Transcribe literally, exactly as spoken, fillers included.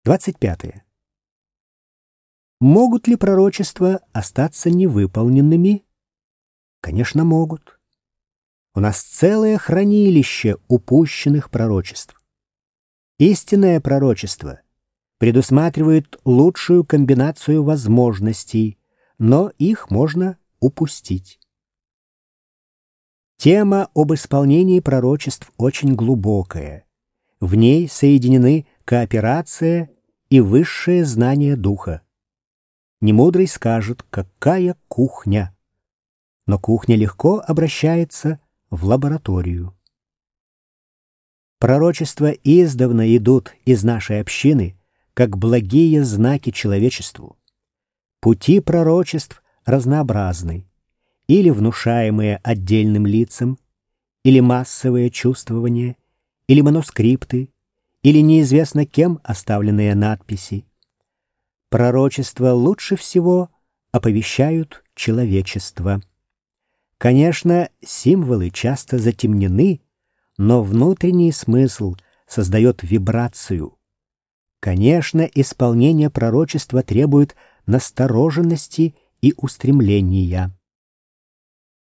двадцать пятое. Могут ли пророчества остаться невыполненными? Конечно, могут. У нас целое хранилище упущенных пророчеств. Истинное пророчество предусматривает лучшую комбинацию возможностей, но их можно упустить. Тема об исполнении пророчеств очень глубокая. В ней соединены кооперация и высшее знание духа. Немудрый скажет, какая кухня. Но кухня легко обращается в лабораторию. Пророчества издавна идут из нашей общины, как благие знаки человечеству. Пути пророчеств разнообразны, или внушаемые отдельным лицам, или массовые чувствования, или манускрипты, или неизвестно кем оставленные надписи. Пророчества лучше всего оповещают человечество. Конечно, символы часто затемнены, но внутренний смысл создает вибрацию. Конечно, исполнение пророчества требует настороженности и устремления.